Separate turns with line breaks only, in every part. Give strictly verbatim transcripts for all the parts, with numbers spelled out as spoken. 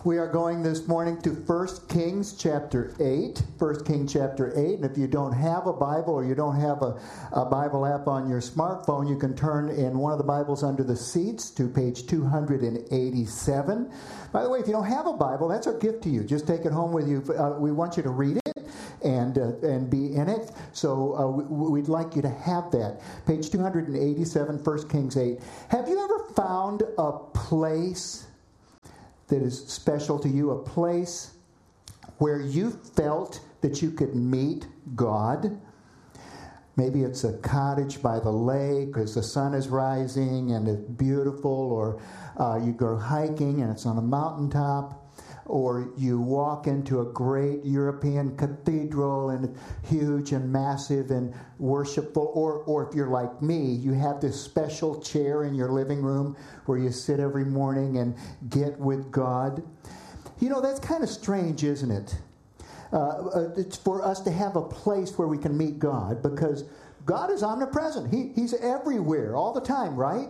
We are going this morning to First Kings chapter eight. First Kings chapter eight. And if you don't have a Bible or you don't have a, a Bible app on your smartphone, you can turn in one of the Bibles under the seats to page two eighty-seven. By the way, if you don't have a Bible, that's our gift to you. Just take it home with you. Uh, we want you to read it and uh, and be in it. So uh, we, we'd like you to have that. Page two eighty-seven, First Kings eight. Have you ever found a place that is special to you, a place where you felt that you could meet God? Maybe it's a cottage by the lake as the sun is rising and it's beautiful, or uh, you go hiking and it's on a mountaintop, or you walk into a great European cathedral and it's huge and massive and worshipful, or, or if you're like me, you have this special chair in your living room where you sit every morning and get with God. You know, that's kind of strange, isn't it? Uh, it's for us to have a place where we can meet God, because God is omnipresent. He, he's everywhere all the time, right?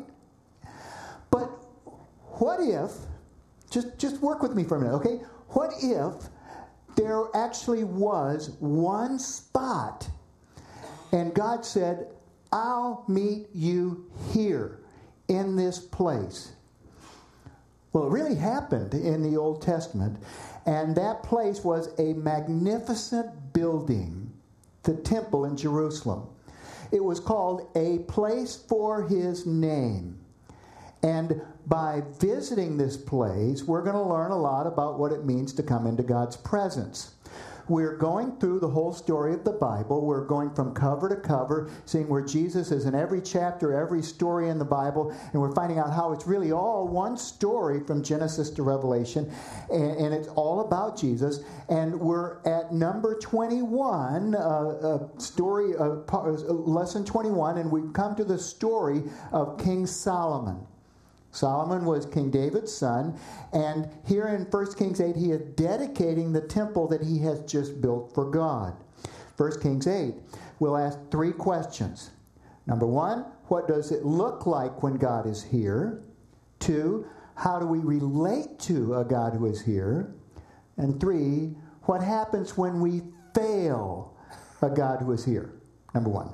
But what if, just, just work with me for a minute, okay? What if there actually was one spot and God said, I'll meet you here in this place? Well, it really happened in the Old Testament, and that place was a magnificent building, the temple in Jerusalem. It was called a place for his name. And by visiting this place, we're going to learn a lot about what it means to come into God's presence. We're going through the whole story of the Bible. We're going from cover to cover, seeing where Jesus is in every chapter, every story in the Bible, and we're finding out how it's really all one story from Genesis to Revelation, and, and it's all about Jesus. And we're at number twenty-one, uh, uh, story, uh, lesson twenty-one, and we've come to the story of King Solomon. Solomon was King David's son, and here in First Kings eight, he is dedicating the temple that he has just built for God. First Kings eight, we'll ask three questions. Number one, what does it look like when God is here? Two, how do we relate to a God who is here? And three, what happens when we fail a God who is here? Number one,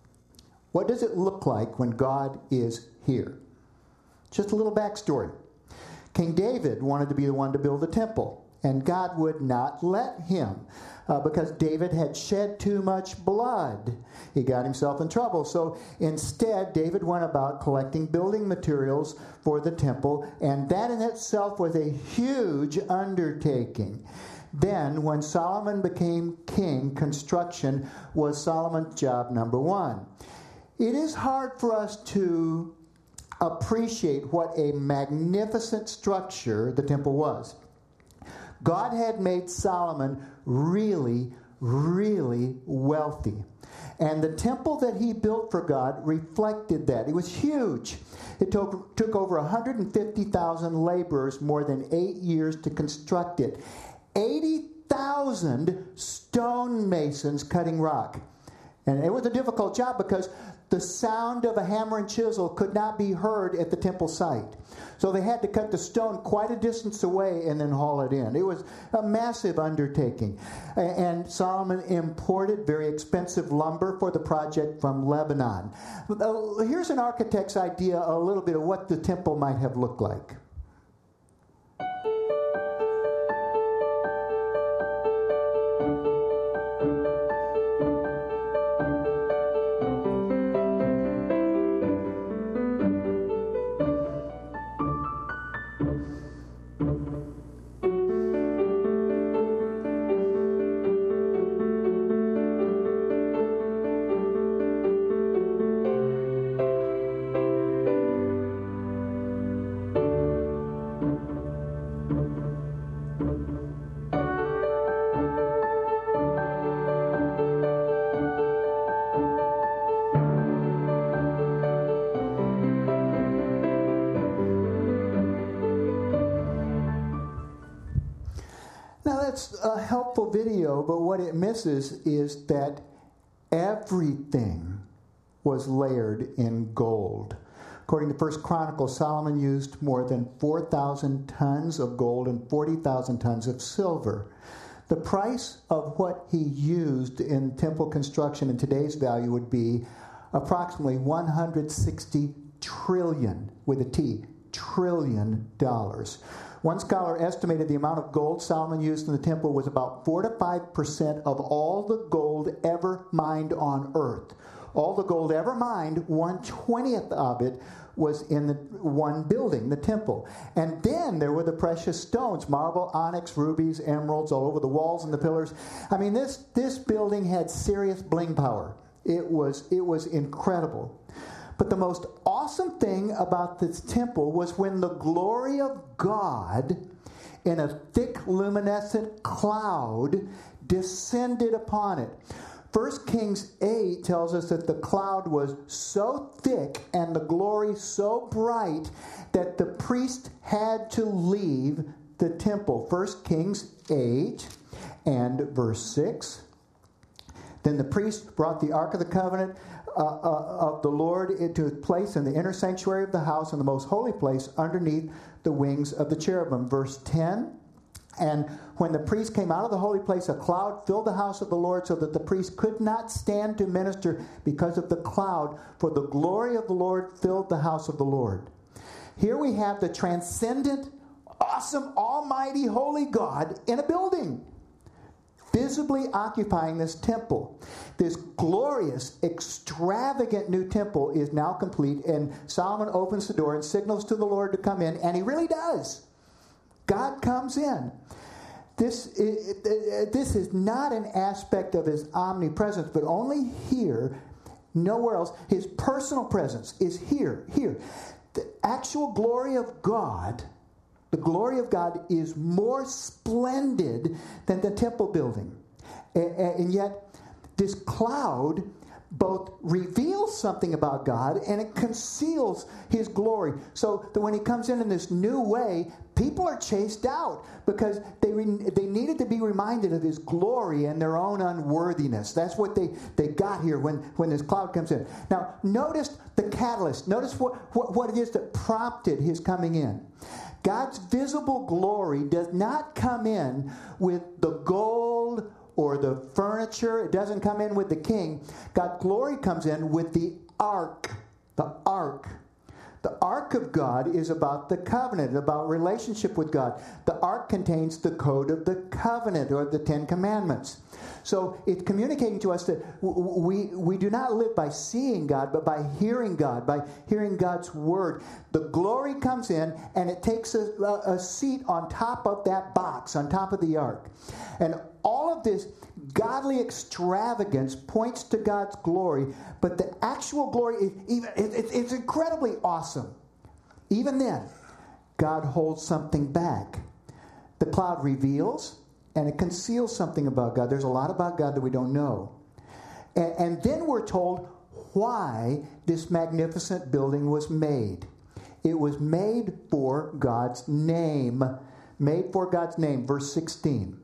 what does it look like when God is here? Just a little backstory. King David wanted to be the one to build the temple, and God would not let him uh, because David had shed too much blood. He got himself in trouble. So instead, David went about collecting building materials for the temple, and that in itself was a huge undertaking. Then, when Solomon became king, construction was Solomon's job number one. It is hard for us to appreciate what a magnificent structure the temple was. God had made Solomon really, really wealthy. And the temple that he built for God reflected that. It was huge. It took, took over one hundred fifty thousand laborers more than eight years to construct it. eighty thousand stonemasons cutting rock. And it was a difficult job because the sound of a hammer and chisel could not be heard at the temple site. So they had to cut the stone quite a distance away and then haul it in. It was a massive undertaking. And Solomon imported very expensive lumber for the project from Lebanon. Here's an architect's idea a little bit of what the temple might have looked like. A helpful video, but what it misses is that everything was layered in gold. According to First Chronicles, Solomon used more than four thousand tons of gold and forty thousand tons of silver. The price of what he used in temple construction in today's value would be approximately one hundred sixty trillion, with a T, trillion dollars. One scholar estimated the amount of gold Solomon used in the temple was about four to five percent of all the gold ever mined on earth. All the gold ever mined, one twentieth of it was in the one building, the temple. And then there were the precious stones, marble, onyx, rubies, emeralds, all over the walls and the pillars. I mean, this, this building had serious bling power. It was, it was incredible. But the most awesome thing about this temple was when the glory of God in a thick luminescent cloud descended upon it. First Kings eight tells us that the cloud was so thick and the glory so bright that the priest had to leave the temple. First Kings eight and verse six. Then the priest brought the Ark of the Covenant uh, uh, of the Lord into its place in the inner sanctuary of the house in the most holy place underneath the wings of the cherubim. Verse ten. And when the priest came out of the holy place, a cloud filled the house of the Lord so that the priest could not stand to minister because of the cloud, for the glory of the Lord filled the house of the Lord. Here we have the transcendent, awesome, almighty, holy God in a building, visibly occupying this temple. This glorious, extravagant new temple is now complete, and Solomon opens the door and signals to the Lord to come in, and he really does. God comes in. This is, this is not an aspect of his omnipresence, but only here, nowhere else. His personal presence is here, here. The actual glory of God, the glory of God is more splendid than the temple building. And, and yet, this cloud both reveals something about God and it conceals his glory. So that when he comes in in this new way, people are chased out because they re- they needed to be reminded of his glory and their own unworthiness. That's what they, they got here when, when this cloud comes in. Now, notice the catalyst. Notice what, what, what it is that prompted his coming in. God's visible glory does not come in with the gold or the furniture. It doesn't come in with the king. God's glory comes in with the ark. The ark. The ark of God is about the covenant, about relationship with God. The ark contains the code of the covenant, or the Ten Commandments. So it's communicating to us that we, we do not live by seeing God, but by hearing God, by hearing God's word. The glory comes in, and it takes a, a seat on top of that box, on top of the ark. And all of this godly extravagance points to God's glory, but the actual glory is even it, it, it's incredibly awesome. Even then, God holds something back. The cloud reveals and it conceals something about God. There's a lot about God that we don't know. And, and then we're told why this magnificent building was made. It was made for God's name. Made for God's name. Verse sixteen.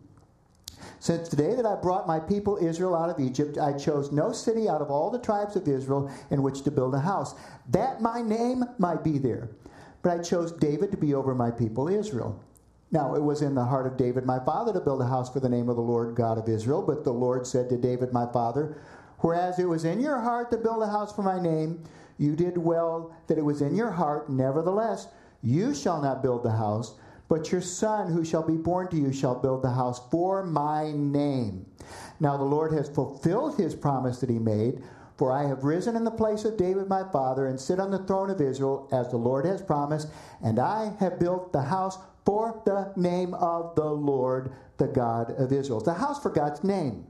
Since the day that I brought my people Israel out of Egypt, I chose no city out of all the tribes of Israel in which to build a house, that my name might be there. But I chose David to be over my people Israel. Now, it was in the heart of David my father to build a house for the name of the Lord God of Israel. But the Lord said to David my father, whereas it was in your heart to build a house for my name, you did well that it was in your heart. Nevertheless, you shall not build the house, but your son who shall be born to you shall build the house for my name. Now the Lord has fulfilled his promise that he made, for I have risen in the place of David my father and sit on the throne of Israel as the Lord has promised, and I have built the house for the name of the Lord, the God of Israel. It's a house for God's name.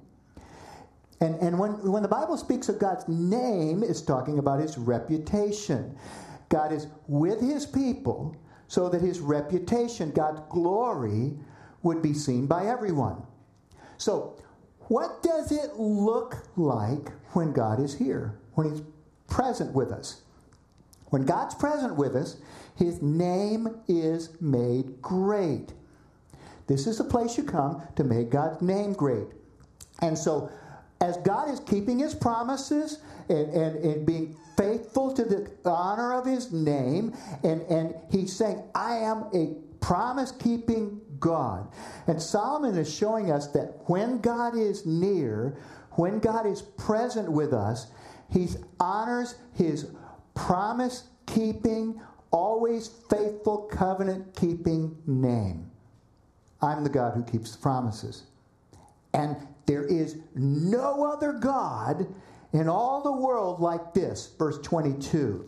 And, and when, when the Bible speaks of God's name, it's talking about his reputation. God is with his people so that his reputation, God's glory, would be seen by everyone. So, what does it look like when God is here, when he's present with us? When God's present with us, his name is made great. This is the place you come to make God's name great. And so, as God is keeping his promises and, and, and being faithful to the honor of his name, and, and he's saying, I am a promise-keeping God. And Solomon is showing us that when God is near, when God is present with us, he honors his promise-keeping, always faithful, covenant-keeping name. I'm the God who keeps the promises. And there is no other God in all the world like this. Verse twenty-two.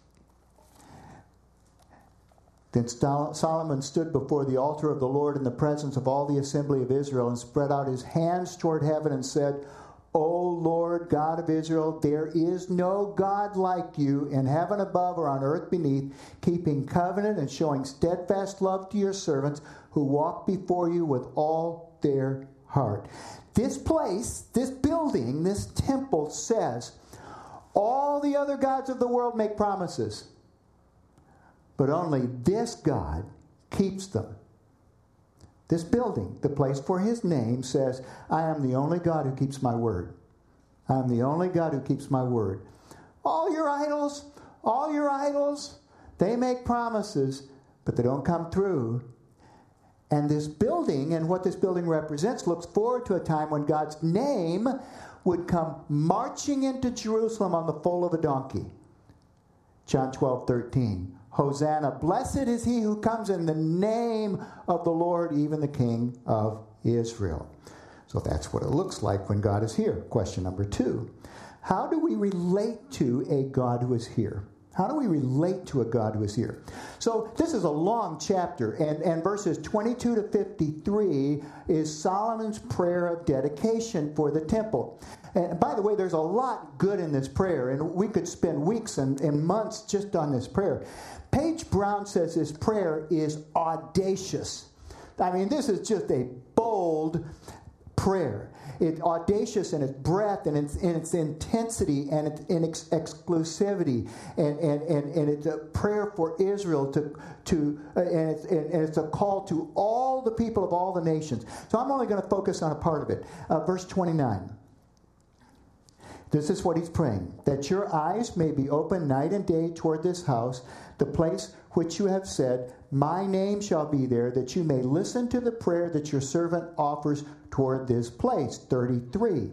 Then Solomon stood before the altar of the Lord in the presence of all the assembly of Israel and spread out his hands toward heaven and said, O Lord God of Israel, there is no God like you in heaven above or on earth beneath, keeping covenant and showing steadfast love to your servants who walk before you with all their heart. This place, this building, this temple says, all the other gods of the world make promises, but only this God keeps them. This building, the place for his name, says, I am the only God who keeps my word. I am the only God who keeps my word. All your idols, all your idols, they make promises, but they don't come through. And this building, and what this building represents, looks forward to a time when God's name would come marching into Jerusalem on the foal of a donkey. John twelve thirteen. Hosanna, blessed is he who comes in the name of the Lord, even the King of Israel. So that's what it looks like when God is here. Question number two. How do we relate to a God who is here? How do we relate to a God who is here? So this is a long chapter, and, and verses twenty-two to fifty-three is Solomon's prayer of dedication for the temple. And by the way, there's a lot good in this prayer, and we could spend weeks and, and months just on this prayer. Paige Brown says this prayer is audacious. I mean, this is just a bold prayer. It's audacious in its breadth and its, in its intensity and its, in its exclusivity. And, and, and, and it's a prayer for Israel to, to uh, and, it's, and it's a call to all the people of all the nations. So I'm only going to focus on a part of it. Uh, verse twenty-nine. This is what he's praying. That your eyes may be open night and day toward this house, the place which you have said, my name shall be there, that you may listen to the prayer that your servant offers toward this place. thirty-three.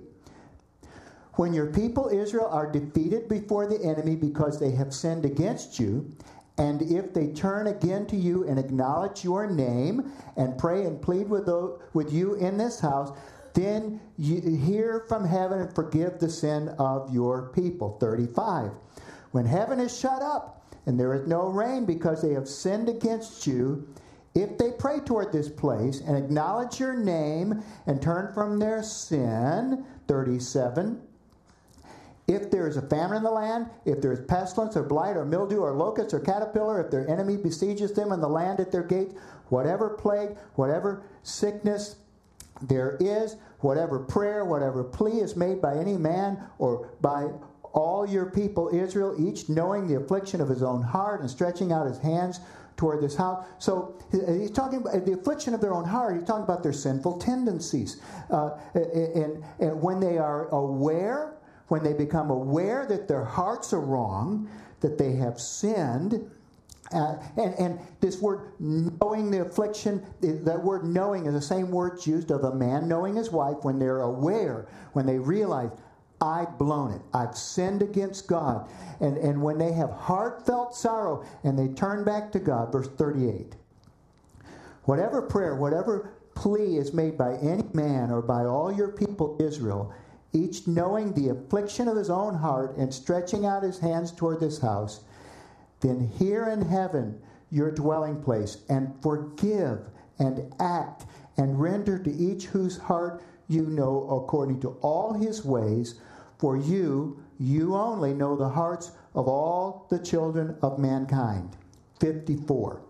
When your people Israel are defeated before the enemy because they have sinned against you, and if they turn again to you and acknowledge your name and pray and plead with, those, with you in this house, then you hear from heaven and forgive the sin of your people. thirty-five. When heaven is shut up and there is no rain because they have sinned against you, if they pray toward this place and acknowledge your name and turn from their sin, thirty-seven, if there is a famine in the land, if there is pestilence or blight or mildew or locust or caterpillar, if their enemy besieges them in the land at their gates, whatever plague, whatever sickness there is, whatever prayer, whatever plea is made by any man or by all your people Israel, each knowing the affliction of his own heart and stretching out his hands toward this house. So he's talking about the affliction of their own heart. He's talking about their sinful tendencies. Uh, and, and when they are aware, when they become aware that their hearts are wrong, that they have sinned, Uh, and, and this word knowing the affliction, that word knowing is the same word used of a man knowing his wife when they're aware, when they realize, I've blown it, I've sinned against God. And, and when they have heartfelt sorrow and they turn back to God, verse thirty-eight. Whatever prayer, whatever plea is made by any man or by all your people Israel, each knowing the affliction of his own heart and stretching out his hands toward this house, then hear in heaven your dwelling place, and forgive and act and render to each whose heart you know according to all his ways, for you, you only know the hearts of all the children of mankind. fifty-four.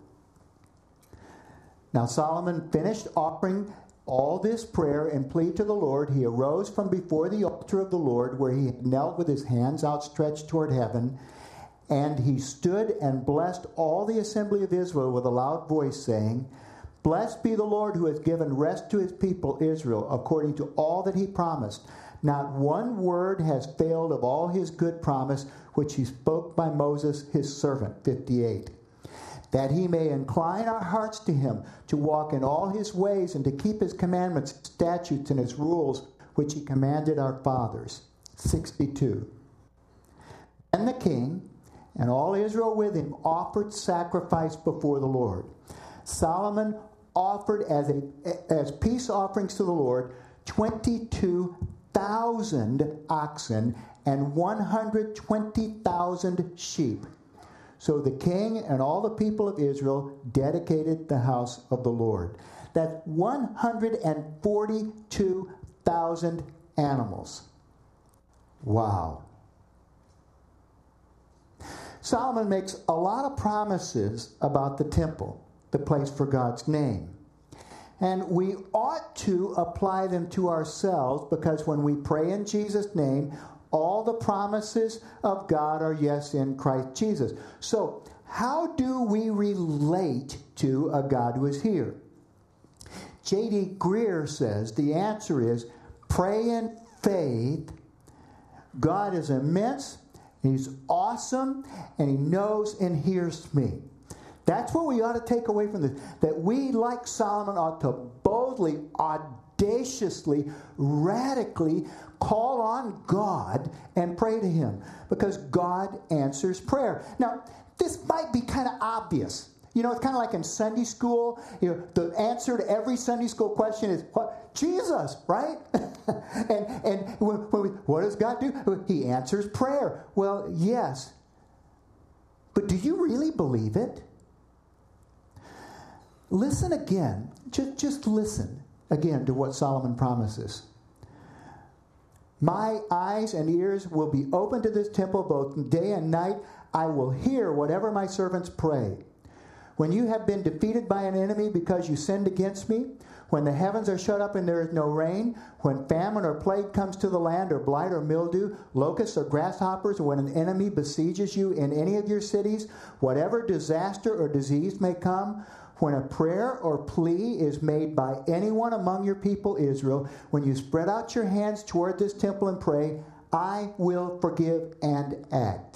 Now Solomon finished offering all this prayer and plea to the Lord. He arose from before the altar of the Lord, where he had knelt with his hands outstretched toward heaven, and he stood and blessed all the assembly of Israel with a loud voice, saying, Blessed be the Lord who has given rest to his people Israel, according to all that he promised. Not one word has failed of all his good promise, which he spoke by Moses, his servant. fifty-eight. That he may incline our hearts to him, to walk in all his ways, and to keep his commandments, statutes, and his rules, which he commanded our fathers. sixty-two. And the king and all Israel with him offered sacrifice before the Lord. Solomon offered as a as peace offerings to the Lord twenty-two thousand oxen and one hundred twenty thousand sheep. So the king and all the people of Israel dedicated the house of the Lord. That's one hundred forty-two thousand animals. Wow. Solomon makes a lot of promises about the temple, the place for God's name. And we ought to apply them to ourselves, because when we pray in Jesus' name, all the promises of God are yes in Christ Jesus. So, how do we relate to a God who is here? J D Greer says the answer is pray in faith. God is immense, he's awesome, and he knows and hears me. That's what we ought to take away from this. That we, like Solomon, ought to boldly, audaciously, radically call on God and pray to him, because God answers prayer. Now, this might be kind of obvious. You know, it's kind of like in Sunday school. You know, the answer to every Sunday school question is, what? Jesus, right? and and when, when we, what does God do? He answers prayer. Well, yes. But do you really believe it? Listen again. Just, just listen again to what Solomon promises. My eyes and ears will be open to this temple both day and night. I will hear whatever my servants pray. When you have been defeated by an enemy because you sinned against me, when the heavens are shut up and there is no rain, when famine or plague comes to the land, or blight or mildew, locusts or grasshoppers, or when an enemy besieges you in any of your cities, whatever disaster or disease may come, when a prayer or plea is made by anyone among your people Israel, when you spread out your hands toward this temple and pray, I will forgive and act.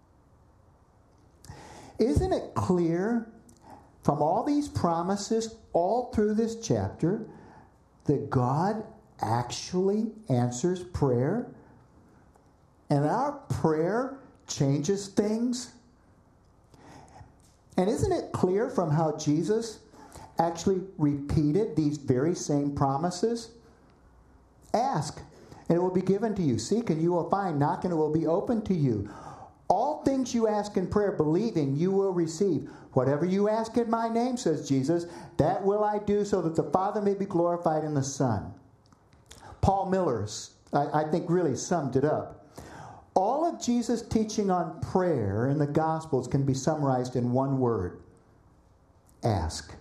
Isn't it clear from all these promises all through this chapter that God actually answers prayer? And our prayer changes things? And isn't it clear from how Jesus actually repeated these very same promises? Ask, and it will be given to you. Seek, and you will find. Knock, and it will be open to you. All things you ask in prayer, believing, you will receive. Whatever you ask in my name, says Jesus, that will I do, so that the Father may be glorified in the Son. Paul Miller, I, I think, really summed it up. All of Jesus' teaching on prayer in the Gospels can be summarized in one word: ask.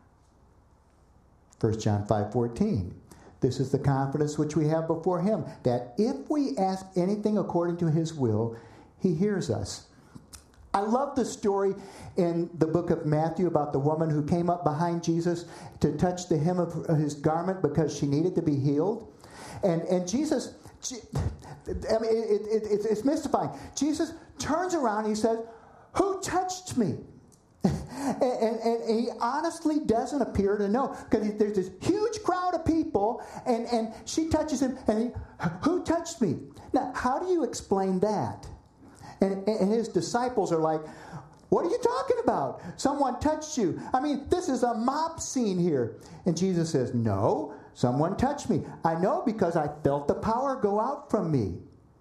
First John five fourteen. This is the confidence which we have before him, that if we ask anything according to his will, he hears us. I love the story in the book of Matthew about the woman who came up behind Jesus to touch the hem of his garment because she needed to be healed. And, and Jesus... I mean, it, it, it, it's mystifying. Jesus turns around and he says, who touched me? and, and, and he honestly doesn't appear to know, because there's this huge crowd of people, and, and she touches him, and he, who touched me? Now, how do you explain that? And, and his disciples are like, what are you talking about? Someone touched you. I mean, this is a mob scene here. And Jesus says, no, someone touched me. I know, because I felt the power go out from me.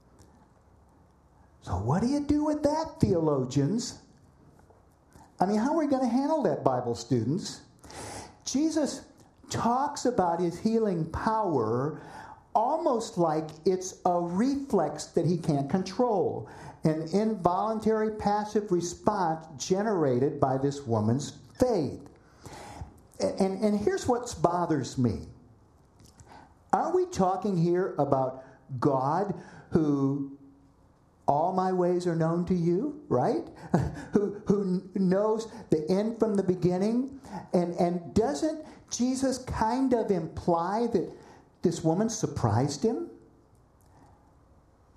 So what do you do with that, theologians? I mean, how are we going to handle that, Bible students? Jesus talks about his healing power almost like it's a reflex that he can't control, an involuntary passive response generated by this woman's faith. And, and, and here's what bothers me. Are we talking here about God who, all my ways are known to you, right? who, who knows the end from the beginning? And, and doesn't Jesus kind of imply that this woman surprised him?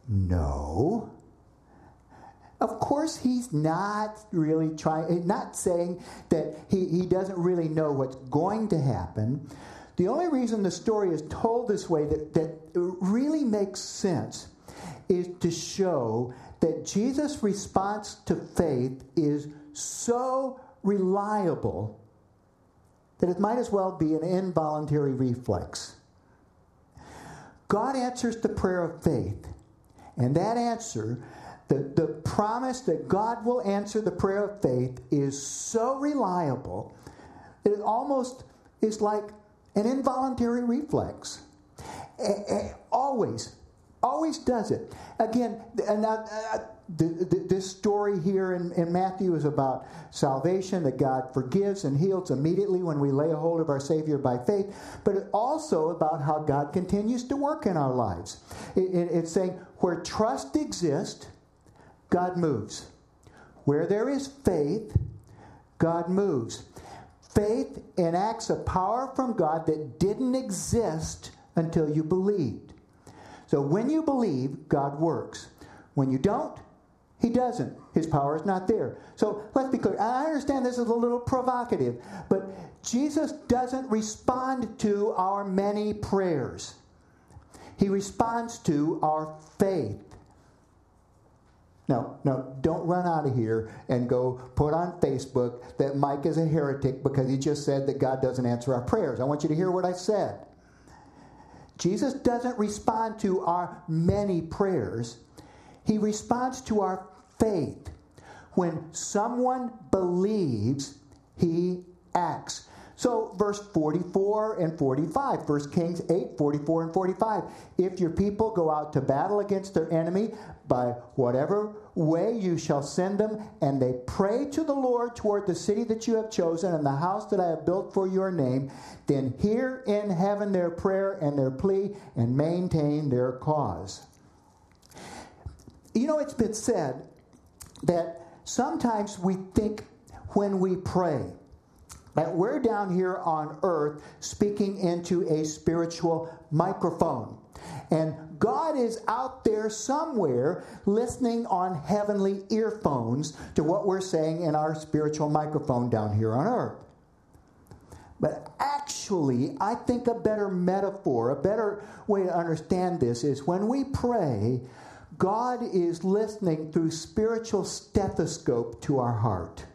No. Of course, he's not really trying, not saying that he, he doesn't really know what's going to happen. The only reason the story is told this way that, that really makes sense is to show that Jesus' response to faith is so reliable that it might as well be an involuntary reflex. God answers the prayer of faith, and that answer, the, the promise that God will answer the prayer of faith, is so reliable that it almost is like an involuntary reflex. A- a- always, always does it. Again, and uh, uh, the, the, this story here in, in Matthew is about salvation, that God forgives and heals immediately when we lay a hold of our Savior by faith, but it's also about how God continues to work in our lives. It, it, it's saying where trust exists, God moves. Where there is faith, God moves. Faith enacts a power from God that didn't exist until you believed. So when you believe, God works. When you don't, He doesn't. His power is not there. So let's be clear. I understand this is a little provocative, but Jesus doesn't respond to our many prayers. He responds to our faith. No, no, don't run out of here and go put on Facebook that Mike is a heretic because he just said that God doesn't answer our prayers. I want you to hear what I said. Jesus doesn't respond to our many prayers. He responds to our faith. When someone believes, he acts. So verse forty-four and forty-five, First Kings eight, forty-four and forty-five. If your people go out to battle against their enemy, by whatever way you shall send them, and they pray to the Lord toward the city that you have chosen and the house that I have built for your name, then hear in heaven their prayer and their plea and maintain their cause. You know, it's been said that sometimes we think when we pray that we're down here on earth speaking into a spiritual microphone. And God is out there somewhere listening on heavenly earphones to what we're saying in our spiritual microphone down here on earth. But actually, I think a better metaphor, a better way to understand this is when we pray, God is listening through spiritual stethoscope to our heart.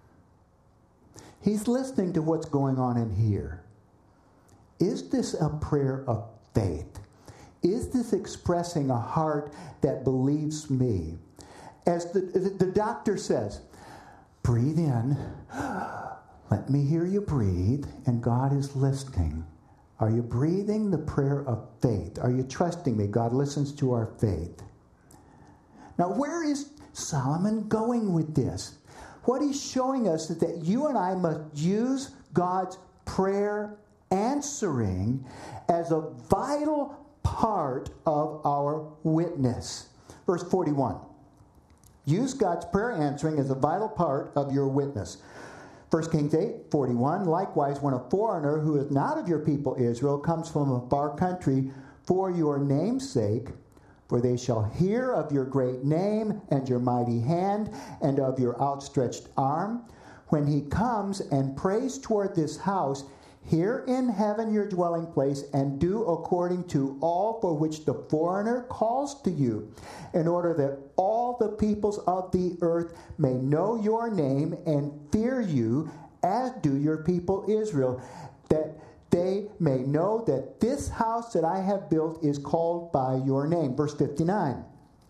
He's listening to what's going on in here. Is this a prayer of faith? Is this expressing a heart that believes me? As the, the doctor says, breathe in. Let me hear you breathe. And God is listening. Are you breathing the prayer of faith? Are you trusting me? God listens to our faith. Now, where is Solomon going with this? What he's showing us is that you and I must use God's prayer answering as a vital part of our witness. Verse forty-one. Use God's prayer answering as a vital part of your witness. First Kings eight, forty-one. Likewise, when a foreigner who is not of your people Israel comes from a far country for your name's sake, for they shall hear of your great name and your mighty hand and of your outstretched arm. When he comes and prays toward this house, hear in heaven your dwelling place and do according to all for which the foreigner calls to you, in order that all the peoples of the earth may know your name and fear you, as do your people Israel, that they may know that this house that I have built is called by your name. Verse fifty-nine.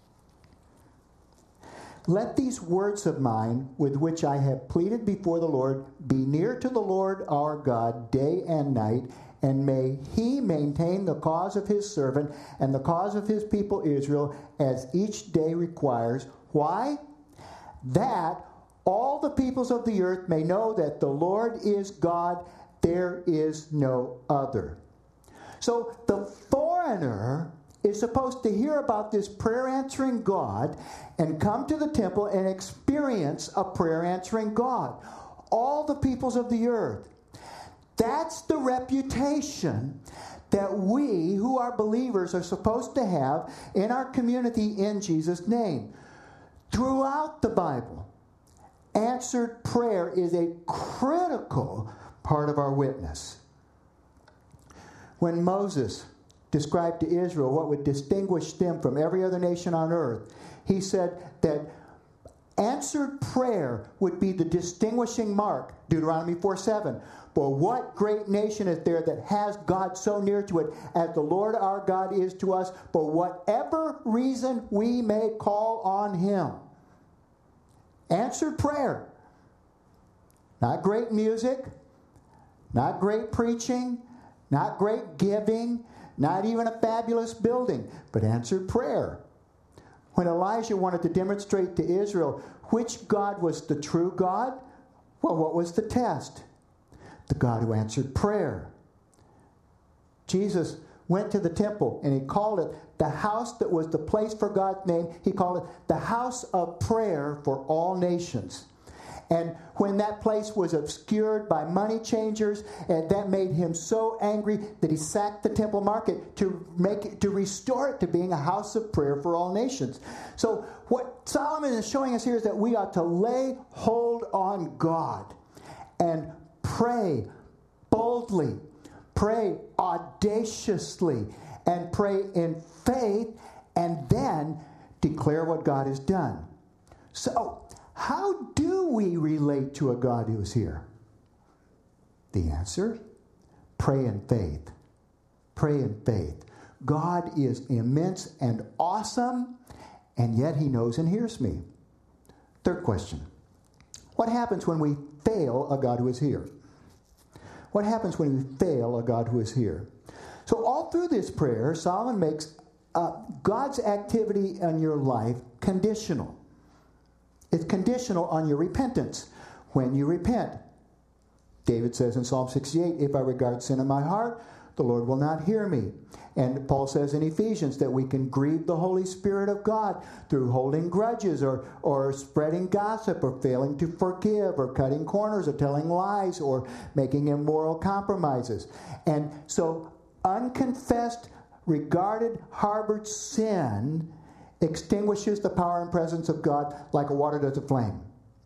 Let these words of mine, with which I have pleaded before the Lord, be near to the Lord our God day and night, and may he maintain the cause of his servant and the cause of his people Israel as each day requires. Why? That all the peoples of the earth may know that the Lord is God, there is no other. So the foreigner is supposed to hear about this prayer-answering God and come to the temple and experience a prayer-answering God. All the peoples of the earth. That's the reputation that we, who are believers, are supposed to have in our community in Jesus' name. Throughout the Bible, answered prayer is a critical part of our witness. When Moses described to Israel what would distinguish them from every other nation on earth, he said that answered prayer would be the distinguishing mark. Deuteronomy four seven. For what great nation is there that has God so near to it as the Lord our God is to us, for whatever reason we may call on him? Answered prayer. Not great music, not great preaching, not great giving, not even a fabulous building, but answered prayer. When Elijah wanted to demonstrate to Israel which God was the true God, well, what was the test? The God who answered prayer. Jesus went to the temple and he called it the house that was the place for God's name. He called it the house of prayer for all nations. And when that place was obscured by money changers, and that made him so angry that he sacked the temple market to make it, to restore it to being a house of prayer for all nations. So what Solomon is showing us here is that we ought to lay hold on God and pray boldly, pray audaciously, and pray in faith, and then declare what God has done. So, how do we relate to a God who is here? The answer? Pray in faith. Pray in faith. God is immense and awesome, and yet he knows and hears me. Third question. What happens when we fail a God who is here? What happens when we fail a God who is here? So all through this prayer, Solomon makes uh, God's activity in your life conditional. It's conditional on your repentance. When you repent, David says in Psalm sixty-eight, if I regard sin in my heart, the Lord will not hear me. And Paul says in Ephesians that we can grieve the Holy Spirit of God through holding grudges or, or spreading gossip or failing to forgive or cutting corners or telling lies or making immoral compromises. And so unconfessed, regarded, harbored sin extinguishes the power and presence of God like a water does a flame.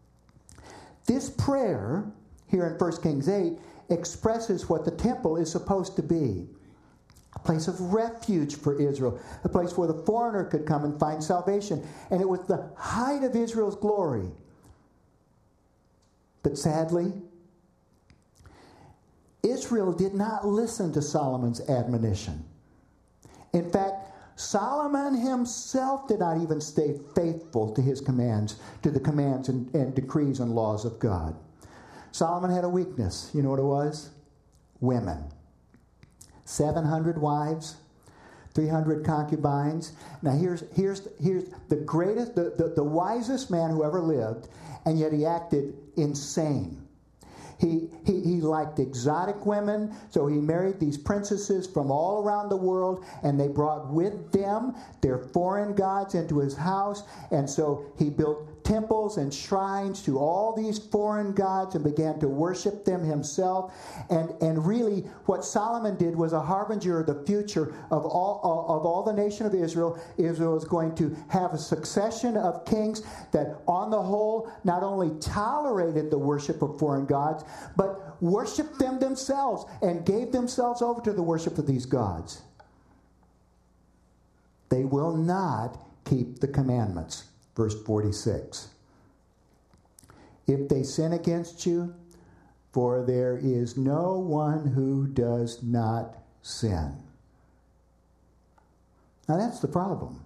This prayer, here in First Kings eight, expresses what the temple is supposed to be. A place of refuge for Israel. A place where the foreigner could come and find salvation. And it was the height of Israel's glory. But sadly, Israel did not listen to Solomon's admonition. In fact, Solomon himself did not even stay faithful to his commands, to the commands and, and decrees and laws of God. Solomon had a weakness. You know what it was? Women. seven hundred wives, three hundred concubines. Now here's here's here's the greatest, the, the, the wisest man who ever lived, and yet he acted insane. He, he, he liked exotic women, so he married these princesses from all around the world, and they brought with them their foreign gods into his house, and so he built temples and shrines to all these foreign gods and began to worship them himself. And, and really, what Solomon did was a harbinger of the future of all, of all the nation of Israel. Israel is going to have a succession of kings that, on the whole, not only tolerated the worship of foreign gods, but worshiped them themselves and gave themselves over to the worship of these gods. They will not keep the commandments. Verse forty-six. If they sin against you, for there is no one who does not sin. Now that's the problem.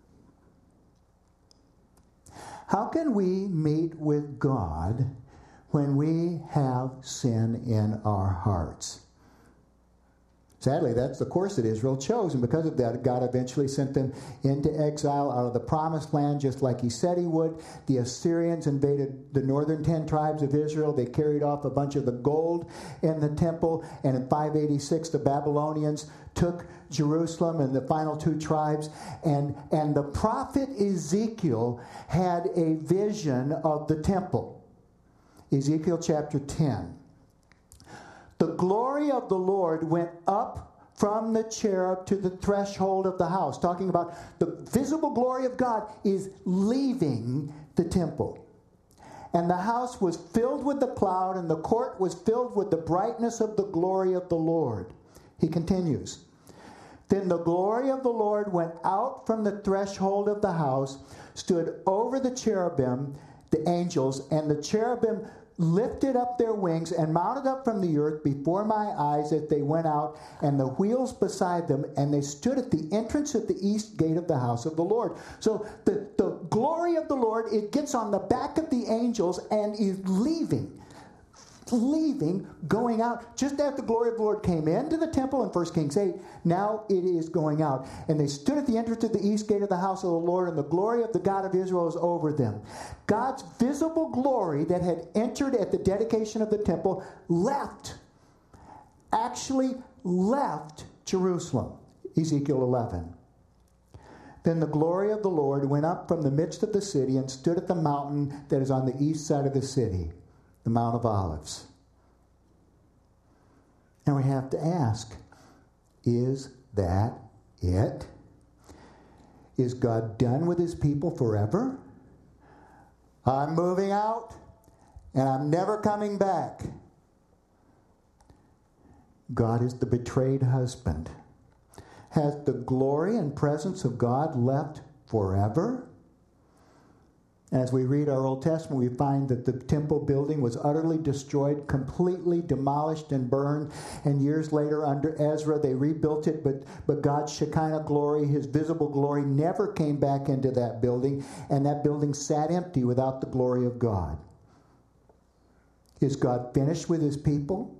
How can we meet with God when we have sin in our hearts? Sadly, that's the course that Israel chose, and because of that, God eventually sent them into exile out of the promised land, just like he said he would. The Assyrians invaded the northern ten tribes of Israel. They carried off a bunch of the gold in the temple, and in five eighty-six, the Babylonians took Jerusalem and the final two tribes, and, and the prophet Ezekiel had a vision of the temple. Ezekiel chapter ten. The glory of the Lord went up from the cherub to the threshold of the house. Talking about the visible glory of God is leaving the temple. And the house was filled with the cloud, and the court was filled with the brightness of the glory of the Lord. He continues. Then the glory of the Lord went out from the threshold of the house, stood over the cherubim, the angels, and the cherubim lifted up their wings and mounted up from the earth before my eyes as they went out, and the wheels beside them, and they stood at the entrance of the east gate of the house of the Lord. So the, the glory of the Lord, it gets on the back of the angels and is leaving. Leaving, going out. Just after the glory of the Lord came into the temple in First Kings eight, now it is going out. And they stood at the entrance of the east gate of the house of the Lord, and the glory of the God of Israel was over them. God's visible glory that had entered at the dedication of the temple left, actually left Jerusalem. Ezekiel eleven. Then the glory of the Lord went up from the midst of the city and stood at the mountain that is on the east side of the city, the Mount of Olives. And we have to ask, is that it? Is God done with his people forever? I'm moving out and I'm never coming back. God is the betrayed husband. Has the glory and presence of God left forever? As we read our Old Testament, we find that the temple building was utterly destroyed, completely demolished and burned. And years later, under Ezra, they rebuilt it. But, but God's Shekinah glory, his visible glory, never came back into that building. And that building sat empty without the glory of God. Is God finished with his people?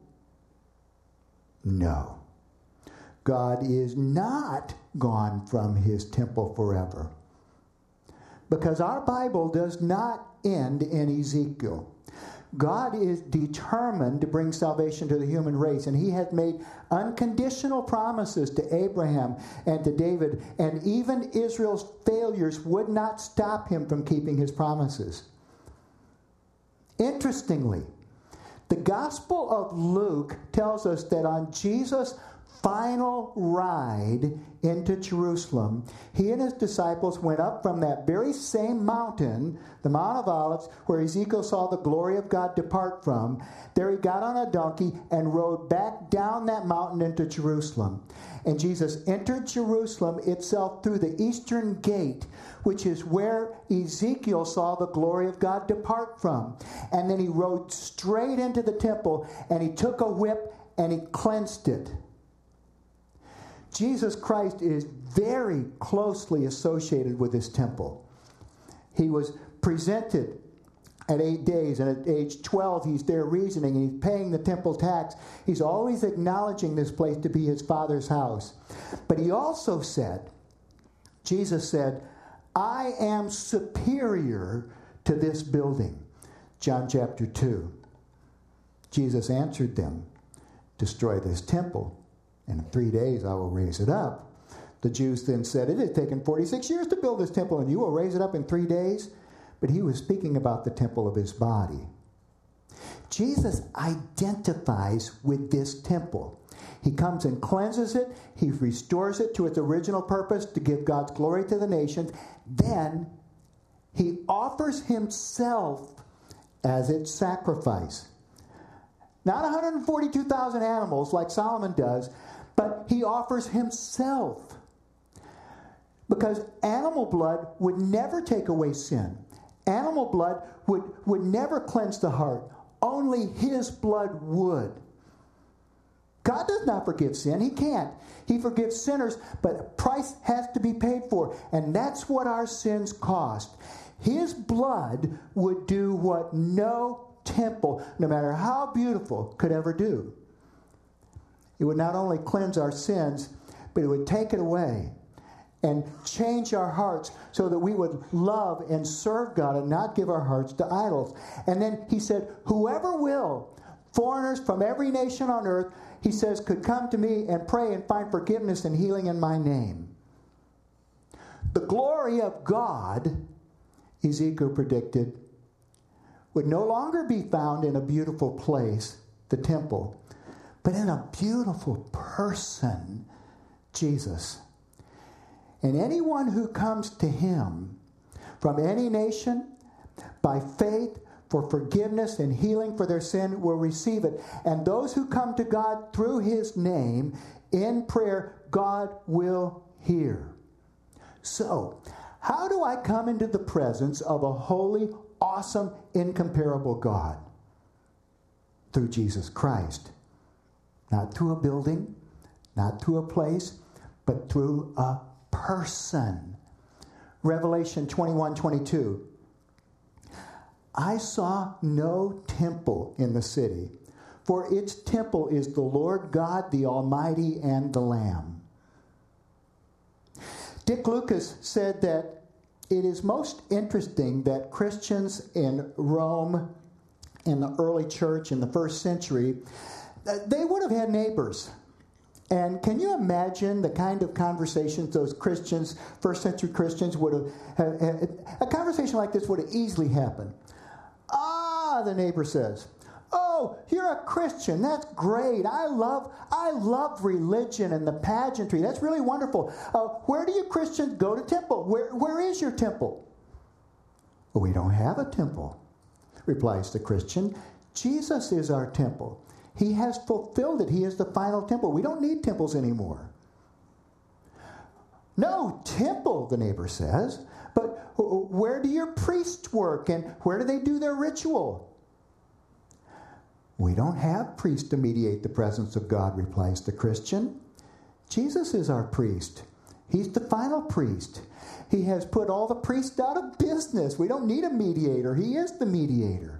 No. God is not gone from his temple forever. Because our Bible does not end in Ezekiel. God is determined to bring salvation to the human race, and he has made unconditional promises to Abraham and to David, and even Israel's failures would not stop him from keeping his promises. Interestingly, the Gospel of Luke tells us that on Jesus' final ride into Jerusalem, he and his disciples went up from that very same mountain, the Mount of Olives, where Ezekiel saw the glory of God depart from. There he got on a donkey and rode back down that mountain into Jerusalem. And Jesus entered Jerusalem itself through the eastern gate, which is where Ezekiel saw the glory of God depart from. And then he rode straight into the temple, and he took a whip and he cleansed it. Jesus Christ is very closely associated with this temple. He was presented at eight days, and at age twelve, he's there reasoning, and he's paying the temple tax. He's always acknowledging this place to be his Father's house. But he also said, Jesus said, I am superior to this building. John chapter two. Jesus answered them, destroy this temple, and in three days I will raise it up. The Jews then said, it has taken forty-six years to build this temple, and you will raise it up in three days? But he was speaking about the temple of his body. Jesus identifies with this temple. He comes and cleanses it. He restores it to its original purpose, to give God's glory to the nations. Then he offers himself as its sacrifice. Not one hundred forty-two thousand animals like Solomon does, but he offers himself. Because animal blood would never take away sin. Animal blood would, would never cleanse the heart. Only his blood would. God does not forgive sin. He can't. He forgives sinners, but a price has to be paid for. And that's what our sins cost. His blood would do what no temple, no matter how beautiful, could ever do. It would not only cleanse our sins, but it would take it away and change our hearts so that we would love and serve God and not give our hearts to idols. And then he said, whoever will, foreigners from every nation on earth, he says, could come to me and pray and find forgiveness and healing in my name. The glory of God, Ezekiel predicted, would no longer be found in a beautiful place, the temple, but in a beautiful person Jesus. And anyone who comes to him from any nation by faith for forgiveness and healing for their sin will receive it. And those who come to God through his name in prayer, God will hear. So, how do I come into the presence of a holy, awesome, incomparable God? Through Jesus Christ. Not through a building, not through a place, but through a person. Revelation twenty-one twenty-two. I saw no temple in the city, for its temple is the Lord God, the Almighty, and the Lamb. Dick Lucas said that it is most interesting that Christians in Rome, in the early church in the first century, they would have had neighbors. And can you imagine the kind of conversations those Christians, first century Christians, would have had? A conversation like this would have easily happened. Ah, the neighbor says, oh, you're a Christian. That's great. I love I love religion and the pageantry. That's really wonderful. Uh, where do you Christians go to temple? Where Where is your temple? Well, we don't have a temple, replies the Christian. Jesus is our temple. He has fulfilled it. He is the final temple. We don't need temples anymore. No temple, the neighbor says. But where do your priests work and where do they do their ritual? We don't have priests to mediate the presence of God, replies the Christian. Jesus is our priest. He's the final priest. He has put all the priests out of business. We don't need a mediator. He is the mediator.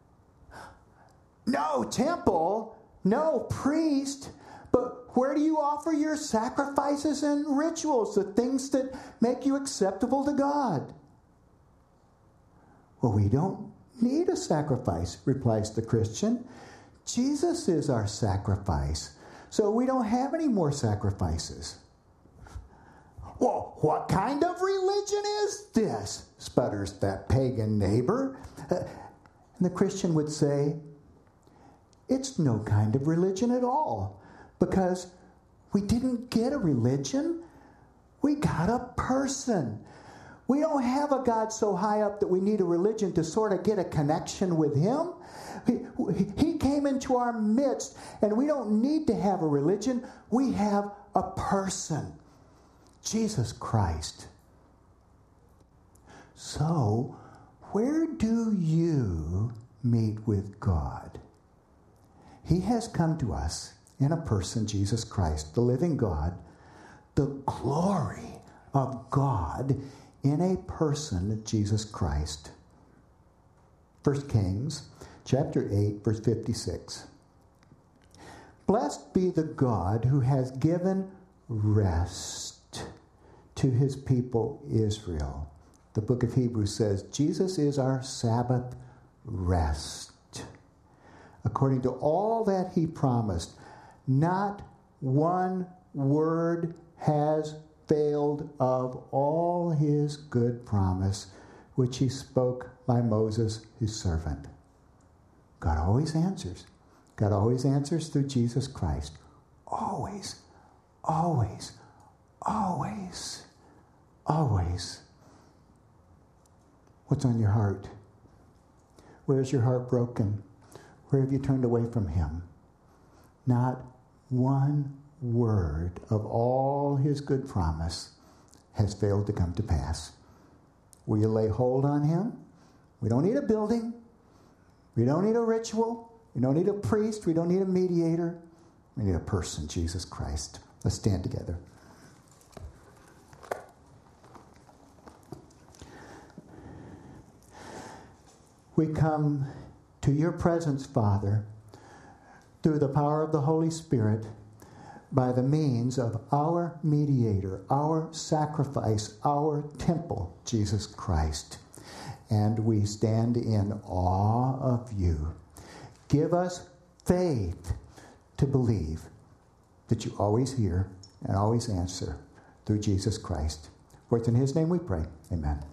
No temple, no priest, but where do you offer your sacrifices and rituals, the things that make you acceptable to God? Well, we don't need a sacrifice, replies the Christian. Jesus is our sacrifice, so we don't have any more sacrifices. Well, what kind of religion is this? Sputters that pagan neighbor. Uh, and the Christian would say, it's no kind of religion at all, because we didn't get a religion. We got a person. We don't have a God so high up that we need a religion to sort of get a connection with him. He, he came into our midst, and we don't need to have a religion. We have a person, Jesus Christ. So, where do you meet with God? He has come to us in a person, Jesus Christ, the living God, the glory of God in a person, Jesus Christ. First Kings chapter eight, verse fifty-six. Blessed be the God who has given rest to his people Israel. The book of Hebrews says, Jesus is our Sabbath rest. According to all that he promised, not one word has failed of all his good promise, which he spoke by Moses, his servant. God always answers. God always answers through Jesus Christ. Always, always, always, always. What's on your heart? Where's your heart broken? Where have you turned away from him? Not one word of all his good promise has failed to come to pass. Will you lay hold on him? We don't need a building. We don't need a ritual. We don't need a priest. We don't need a mediator. We need a person, Jesus Christ. Let's stand together. We come to your presence, Father, through the power of the Holy Spirit, by the means of our mediator, our sacrifice, our temple, Jesus Christ. And we stand in awe of you. Give us faith to believe that you always hear and always answer through Jesus Christ. For it's in his name we pray. Amen.